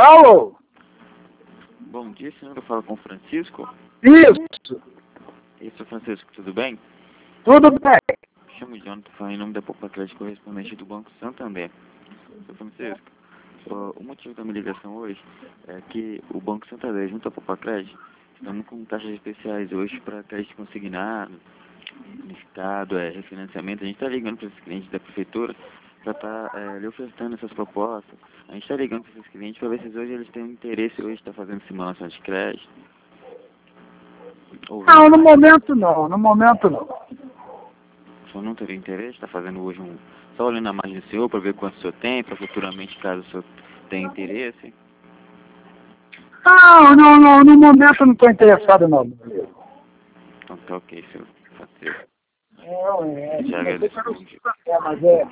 Alô? Bom dia, senhor. Eu falo com o Francisco. Isso, Isso, Francisco, tudo bem? tudo bem. Me chamo Jonathan, falando em nome da Poupa Crédito, correspondente do Banco Santander. Senhor Francisco, o motivo da minha ligação hoje é que o Banco Santander, junto à Poupa Crédito, estamos com taxas especiais hoje para crédito consignado, licitado, refinanciamento. A gente está ligando para esses clientes da prefeitura para estar lhe ofertando essas propostas. A gente está ligando para esses clientes para ver se hoje eles têm interesse hoje de estar fazendo simulação de crédito. Não, no momento não, no momento não. O senhor não teria interesse? Está fazendo hoje só olhando a margem do senhor para ver quanto o senhor tem, para futuramente, caso o senhor tenha interesse? Não, no momento eu não estou interessado não. Então tá ok, senhor Francisco. É, Já não sei se agradeço. eu não sei, mas é.